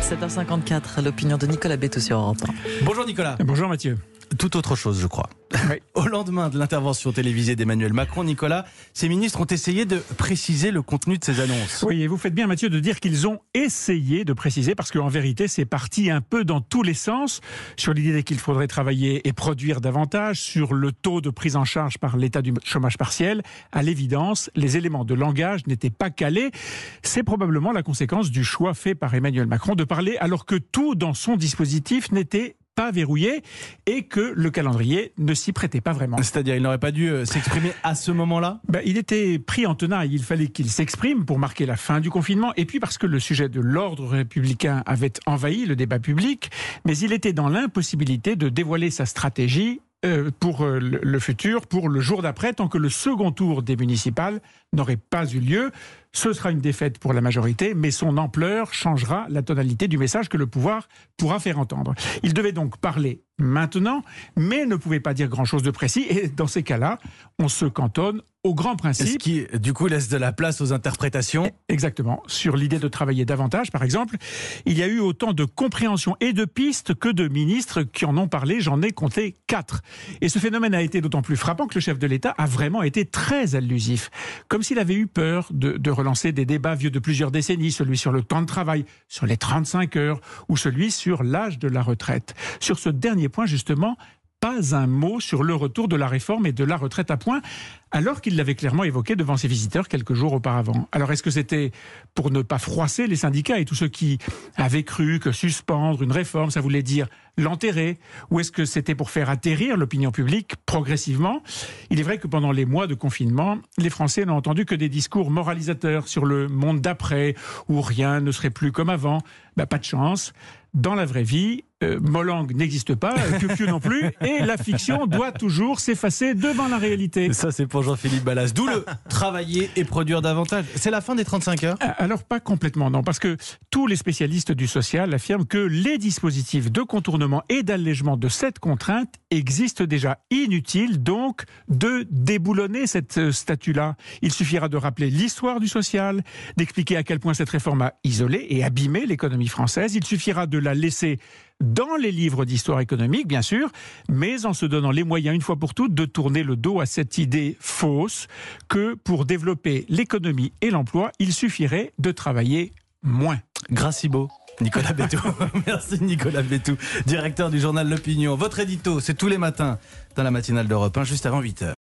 7h54, l'opinion de Nicolas Bétou sur Europe 1. Bonjour Nicolas. Bonjour Mathieu. Tout autre chose, je crois. Oui. Au lendemain de l'intervention télévisée d'Emmanuel Macron, Nicolas, ses ministres ont essayé de préciser le contenu de ces annonces. Oui, et vous faites bien Mathieu de dire qu'ils ont essayé de préciser, parce qu'en vérité c'est parti un peu dans tous les sens, sur l'idée qu'il faudrait travailler et produire davantage, sur le taux de prise en charge par l'état du chômage partiel. À l'évidence, les éléments de langage n'étaient pas calés. C'est probablement la conséquence du choix fait par Emmanuel Macron de parler alors que tout dans son dispositif n'était pas verrouillé et que le calendrier ne s'y prêtait pas vraiment. C'est-à-dire, il n'aurait pas dû s'exprimer à ce moment-là ? Il était pris en tenaille, il fallait qu'il s'exprime pour marquer la fin du confinement, et puis parce que le sujet de l'ordre républicain avait envahi le débat public, mais il était dans l'impossibilité de dévoiler sa stratégie pour le futur, pour le jour d'après, tant que le second tour des municipales n'aurait pas eu lieu. Ce sera une défaite pour la majorité, mais son ampleur changera la tonalité du message que le pouvoir pourra faire entendre. Il devait donc parler maintenant, mais ne pouvait pas dire grand-chose de précis. Et dans ces cas-là, on se cantonne au grand principe. Ce qui, du coup, laisse de la place aux interprétations. Exactement. Sur l'idée de travailler davantage, par exemple, il y a eu autant de compréhension et de pistes que de ministres qui en ont parlé. J'en ai compté 4. Et ce phénomène a été d'autant plus frappant que le chef de l'État a vraiment été très allusif. Comme s'il avait eu peur de relancer des débats vieux de plusieurs décennies, celui sur le temps de travail, sur les 35 heures, ou celui sur l'âge de la retraite. Sur ce dernier point, justement, pas un mot sur le retour de la réforme et de la retraite à point, alors qu'il l'avait clairement évoqué devant ses visiteurs quelques jours auparavant. Alors est-ce que c'était pour ne pas froisser les syndicats et tous ceux qui avaient cru que suspendre une réforme, ça voulait dire l'enterrer? Ou est-ce que c'était pour faire atterrir l'opinion publique progressivement? Il est vrai que pendant les mois de confinement, les Français n'ont entendu que des discours moralisateurs sur le monde d'après, où rien ne serait plus comme avant. Pas de chance. Dans la vraie vie, Molang n'existe pas, Piu-Piu non plus, et la fiction doit toujours s'effacer devant la réalité. Ça, c'est pour Jean-Philippe Ballas. D'où le travailler et produire davantage. C'est la fin des 35 heures ? Alors, pas complètement, non, parce que tous les spécialistes du social affirment que les dispositifs de contournement et d'allègement de cette contrainte existent déjà. Inutile, donc, de déboulonner cette statue-là. Il suffira de rappeler l'histoire du social, d'expliquer à quel point cette réforme a isolé et abîmé l'économie française. Il suffira de la laisser dans les livres d'histoire économique, bien sûr, mais en se donnant les moyens, une fois pour toutes, de tourner le dos à cette idée fausse que pour développer l'économie et l'emploi, il suffirait de travailler moins. Gracibo. Nicolas Bétou. Merci Nicolas Bétou, directeur du journal L'Opinion. Votre édito, c'est tous les matins dans la matinale d'Europe 1, juste avant 8h.